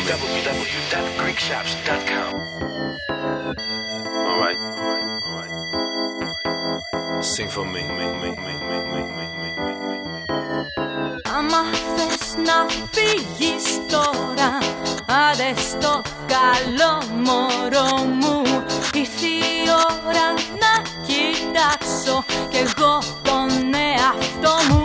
www.greekshops.com. All right. Sing for me. Άμα θες να φύγεις τώρα, άντε στο καλό μωρό μου. Ήρθε η ώρα να κοιτάξω κι εγώ τον εαυτό μου.